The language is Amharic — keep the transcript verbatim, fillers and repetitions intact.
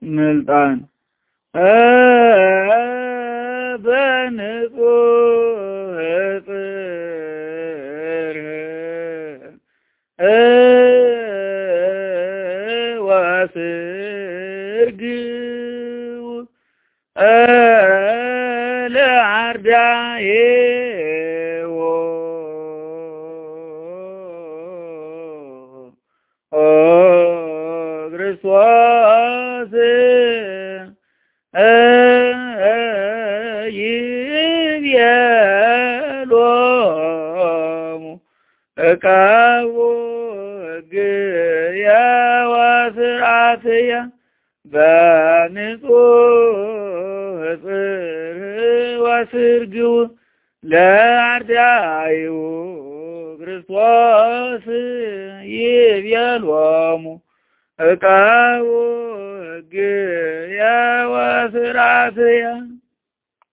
ምልጣን በንጹህ ጽር ወስርግው ለአርዳኤዎ ክርስቶስ ይቤሎሙ ዕቃቡ ሕግየ ወሥርዓትየ በንጹህ ጽር ወስርግው ለአርዳኢሁ ክርስቶስ ይቤሎሙ ዕቃቡ ሕግየ ወሥርዓትየ